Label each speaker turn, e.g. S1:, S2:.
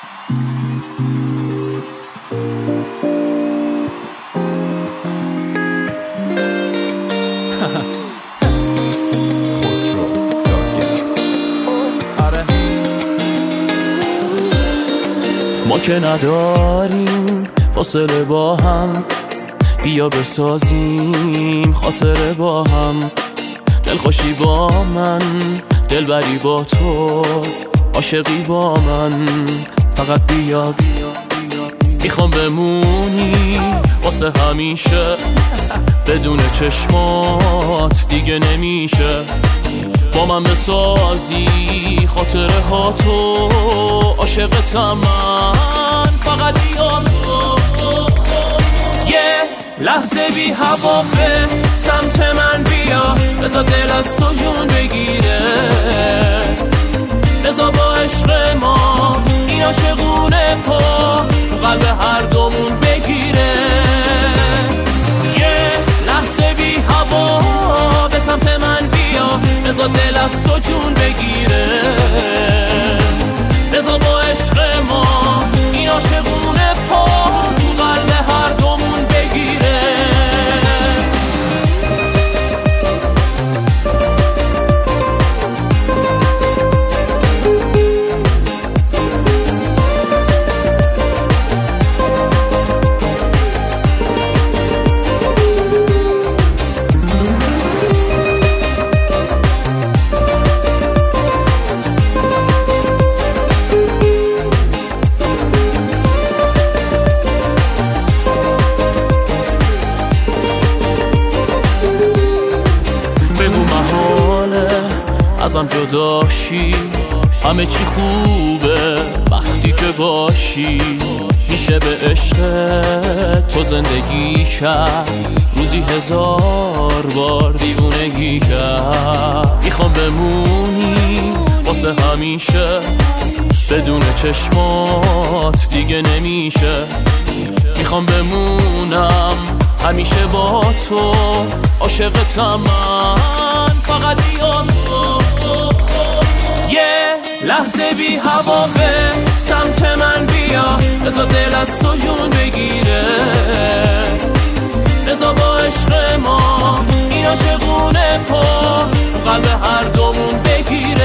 S1: ما که نداریم فاصله با هم، بیا بسازیم خاطره با هم. دلخوشی با من، دلبری با تو، عاشقی با من. فقط بیا میخوام بمونی واسه همیشه، بدون چشمات دیگه نمیشه. با من بسازی خاطره ها تو، عاشقتم من. فقط بیا یه لحظه بی هوا به سمت من بیا، بذار دل از تو جون بگیره، بذار با عشق ما این عاشقونه پا تو قلب هر دومون بگیره. یه لحظه بی هوا به سمت من بیا، بذار دل از تو جون بگیره، بذار با عشق ما این عاشقونه پا تو قلب هر دومون بگیره. ازم جداشی همه چی خوبه وقتی که باشی، میشه به عشق تو زندگی کرد، روزی 1000 بار دیوونگی کرد. میخوام بمونی واسه همیشه، بدون چشمات دیگه نمیشه. میخوام بمونم همیشه با تو، عاشقتم من. فقط بیا یه لحظه بی هوا به سمت من بیا، بذار دل از تو جون بگیره، بذار با عشق ما این عاشقونه پا تو قلب هر دومون بگیره.